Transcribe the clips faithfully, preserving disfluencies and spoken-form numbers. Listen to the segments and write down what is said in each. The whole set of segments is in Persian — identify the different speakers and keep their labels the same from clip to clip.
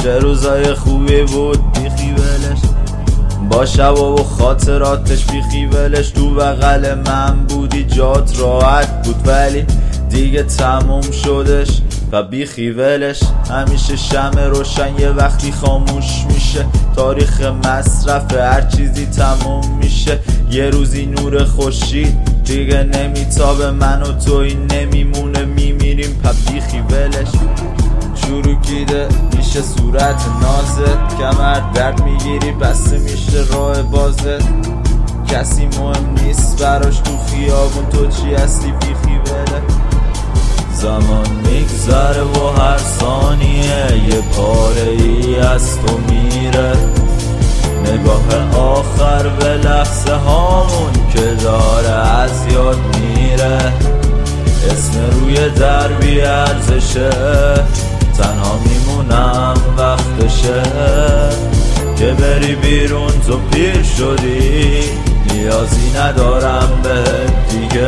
Speaker 1: چه روزای خوبی بود بیخی ولش، با شبا و خاطراتش بیخی ولش. تو بغل من بودی جات راحت بود ولی دیگه تموم شدش و بیخی ولش. همیشه شمع روشن یه وقتی خاموش میشه، تاریخ مصرف هر چیزی تموم میشه. یه روزی نور خورشید دیگه نمیتابه، من و توی نمیمونه میمیریم پا بیخی ولش. چروکیده میشه صورت نازه، کمر درد میگیری بسته میشه راه بازه. کسی مهم نیست براش تو خیابون، تو چی هستی بیخی وله. زمان میگذره و هر ثانیه یه پاره ای از تو میره، نگاه آخر به لحظه هامون که داره از یاد میره. اسم روی در بی ارزشه، تنها میمونم وقتشه که بری بیرون. تو پیر شدی نیازی ندارم به دیگه.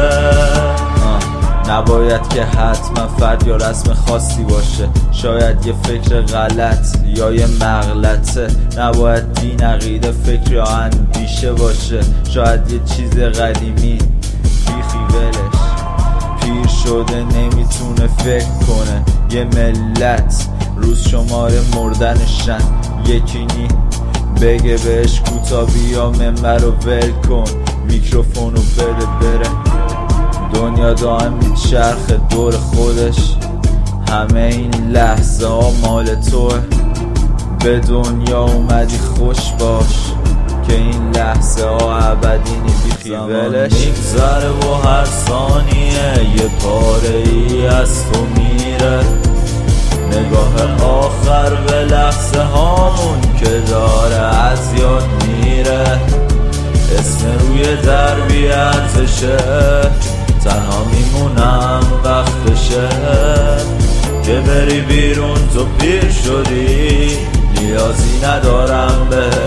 Speaker 1: نباید که حتما فرد یا رسم خاصی باشه، شاید یه فکر غلط یا یه مغلطه. نباید دین عقیده فکر یا اندیشه باشه، شاید یه چیز قدیمی بیخی ولش. پیر شده نمیتونه فکر کنه، یه ملت روز شماره مردنشن. یکی نی بگه بهش کوتا بیا منبر رو ول کن، میکروفونو بده بره. دنیا دائم میچرخه دور خودش، همه این لحظه ها مال توه. به دنیا اومدی خوش باش که این لحظه ها ابدی نی بیخی ولش. میگذره و هر ثانیه یه پاره ای از تو میره، نگاه آخر به لحظه هامون که داره از یاد میره. اسم روی در بی ارزشه، تنها میمونم وقتشه که بری بیرون. تو پیر شدی نیازی ندارم به